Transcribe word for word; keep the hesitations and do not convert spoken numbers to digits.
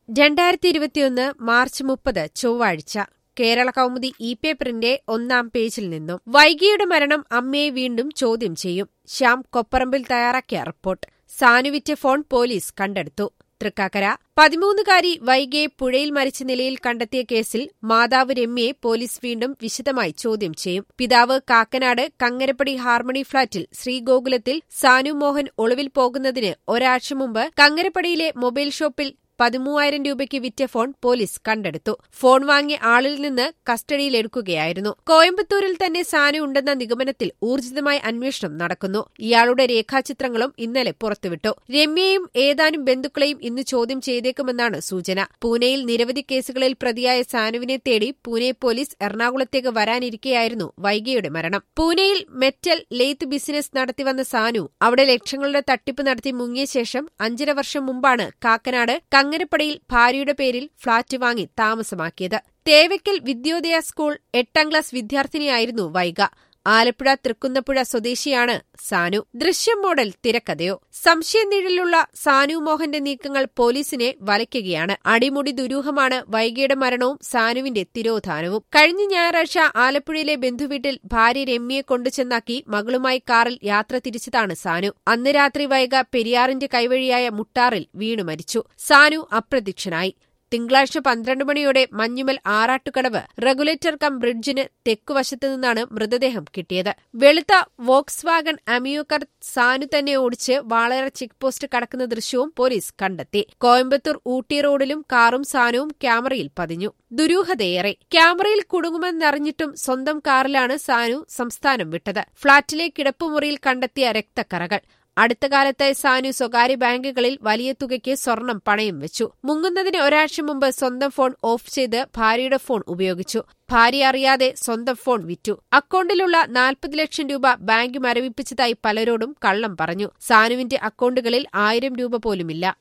രണ്ടായിരത്തി ഇരുപത്തിയൊന്ന് മാർച്ച് മുപ്പത് ചൊവ്വാഴ്ച കേരള കൗമുദി ഇ പേപ്പറിന്റെ ഒന്നാം പേജിൽ നിന്നും വൈഗിയുടെ മരണം അമ്മയെ വീണ്ടും ചോദ്യം ചെയ്യും. ശ്യാം കൊപ്പറമ്പിൽ തയ്യാറാക്കിയ റിപ്പോർട്ട്. സാനുവിറ്റ ഫോൺ പോലീസ് കണ്ടെടുത്തു. തൃക്കാക്കര. പതിമൂന്നുകാരി വൈഗയെ പുഴയിൽ മരിച്ച നിലയിൽ കണ്ടെത്തിയ കേസിൽ മാതാവ് രമ്യയെ പോലീസ് വീണ്ടും വിശദമായി ചോദ്യം ചെയ്യും. പിതാവ് കാക്കനാട് കങ്ങരപ്പടി ഹാർമണി ഫ്ളാറ്റിൽ ശ്രീഗോകുലത്തിൽ സാനു മോഹൻ ഒളിവിൽ പോകുന്നതിന് ഒരാഴ്ച മുമ്പ് കങ്ങരപ്പടിയിലെ മൊബൈൽ ഷോപ്പിൽ പതിമൂവായിരം രൂപയ്ക്ക് വിറ്റ ഫോൺ പോലീസ് കണ്ടെടുത്തു. ഫോൺ വാങ്ങിയ ആളിൽ നിന്ന് കസ്റ്റഡിയിലെടുക്കുകയായിരുന്നു. കോയമ്പത്തൂരിൽ തന്നെ സാനു ഉണ്ടെന്ന നിഗമനത്തിൽ ഊർജിതമായ അന്വേഷണം നടക്കുന്നു. ഇയാളുടെ രേഖാചിത്രങ്ങളും ഇന്നലെ പുറത്തുവിട്ടു. രമ്യയും ഏതാനും ബന്ധുക്കളെയും ഇന്ന് ചോദ്യം ചെയ്തേക്കുമെന്നാണ് സൂചന. പൂനെയിൽ നിരവധി കേസുകളിൽ പ്രതിയായ സാനുവിനെ തേടി പൂനെ പോലീസ് എറണാകുളത്തേക്ക് വരാനിരിക്കെയായിരുന്നു വൈഗയുടെ മരണം. പൂനെയിൽ മെറ്റൽ ലെയ്ത്ത് ബിസിനസ് നടത്തിവന്ന സാനു അവിടെ ലക്ഷങ്ങളുടെ തട്ടിപ്പ് നടത്തി മുങ്ങിയ ശേഷം അഞ്ചര വർഷം മുമ്പാണ് കാക്കനാട് കങ്ങരപ്പടിയിൽ ഭാര്യയുടെ പേരിൽ ഫ്ളാറ്റ് വാങ്ങി താമസമാക്കിയത്. തേവയ്ക്കൽ വിദ്യോദയ സ്കൂൾ എട്ടാം ക്ലാസ് വിദ്യാർത്ഥിനിയായിരുന്നു വൈഗ. ആലപ്പുഴ തൃക്കുന്നപ്പുഴ സ്വദേശിയാണ് സാനു. ദൃശ്യം മോഡൽ തിരക്കഥയോ? സംശയനിഴലുള്ള സാനു മോഹന്റെ നീക്കങ്ങൾ പോലീസിനെ വലയ്ക്കുകയാണ്. അടിമുടി ദുരൂഹമാണ് വൈഗയുടെ മരണവും സാനുവിന്റെ തിരോധാനവും. കഴിഞ്ഞ ഞായറാഴ്ച ആലപ്പുഴയിലെ ബന്ധുവീട്ടിൽ ഭാര്യ രമ്യയെ കൊണ്ടുചെന്നാക്കി മകളുമായി കാറിൽ യാത്ര തിരിച്ചതാണ് സാനു. അന്ന് രാത്രി വൈഗ പെരിയാറിന്റെ കൈവഴിയായ മുട്ടാറിൽ വീണു മരിച്ചു. സാനു അപ്രത്യക്ഷനായി. തിങ്കളാഴ്ച പന്ത്രണ്ട് മണിയോടെ മഞ്ഞുമൽ ആറാട്ടുകടവ് റെഗുലേറ്റർ കം ബ്രിഡ്ജിന് തെക്കുവശത്തു നിന്നാണ് മൃതദേഹം കിട്ടിയത്. വെളുത്ത Volkswagen Ameo car Sanu തന്നെ ഓടിച്ച് വാളയാർ ചെക്ക് പോസ്റ്റ് കടക്കുന്ന ദൃശ്യവും പോലീസ് കണ്ടെത്തി. കോയമ്പത്തൂർ ഊട്ടി റോഡിലും കാറും സാനുവും ക്യാമറയിൽ പതിഞ്ഞു. ദുരൂഹതയേറെ. ക്യാമറയിൽ കുടുങ്ങുമെന്നറിഞ്ഞിട്ടും സ്വന്തം കാറിലാണ് സാനു സംസ്ഥാനം വിട്ടത്. ഫ്ളാറ്റിലെ കിടപ്പുമുറിയിൽ കണ്ടെത്തിയ രക്തക്കറകൾ. അടുത്ത കാലത്തായി സാനു സ്വകാര്യ ബാങ്കുകളിൽ വലിയ തുകയ്ക്ക് സ്വർണം പണയം വെച്ചു. മുങ്ങുന്നതിന് ഒരാഴ്ച മുമ്പ് സ്വന്തം ഫോൺ ഓഫ് ചെയ്ത് ഭാര്യയുടെ ഫോൺ ഉപയോഗിച്ചു. ഭാര്യ അറിയാതെ സ്വന്തം ഫോൺ വിറ്റു. അക്കൗണ്ടിലുള്ള നാൽപ്പത് ലക്ഷം രൂപ ബാങ്ക് മരവിപ്പിച്ചതായി പലരോടും കള്ളം പറഞ്ഞു. സാനുവിന്റെ അക്കൗണ്ടുകളിൽ ആയിരം രൂപ പോലുമില്ല.